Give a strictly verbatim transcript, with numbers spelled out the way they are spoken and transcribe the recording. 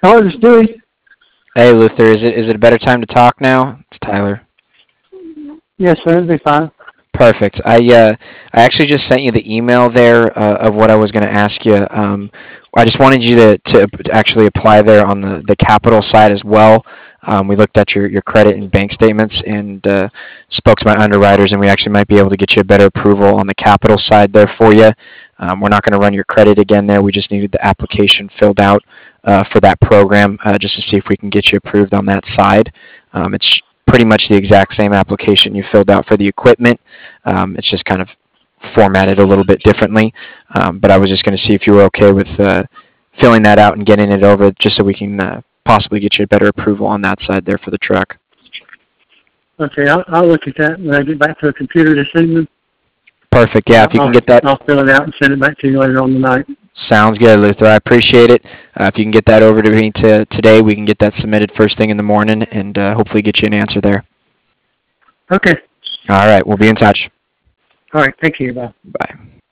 Hello, this is Dewey. Hey, Luther, is it is it a better time to talk now? It's Tyler. Yes, sir. It'll be fine. Perfect. I uh, I actually just sent you the email there uh, of what I was going to ask you. Um, I just wanted you to, to actually apply there on the, the capital side as well. Um, we looked at your, your credit and bank statements and uh, spoke to my underwriters, and we actually might be able to get you a better approval on the capital side there for you. Um, we're not going to run your credit again there. We just needed the application filled out uh, for that program uh, just to see if we can get you approved on that side. Um, it's pretty much the exact same application you filled out for the equipment. Um, it's just kind of formatted a little bit differently. Um, but I was just going to see if you were okay with uh, filling that out and getting it over just so we can uh, possibly get you a better approval on that side there for the truck. Okay, I'll, I'll look at that when I get back to the computer this evening. Perfect. Yeah, if you I'll, can get that. I'll fill it out and send it back to you later on tonight. Sounds good, Luther. I appreciate it. Uh, if you can get that over to me to, today, we can get that submitted first thing in the morning and uh, hopefully get you an answer there. Okay. All right. We'll be in touch. All right. Thank you. Bye. Bye.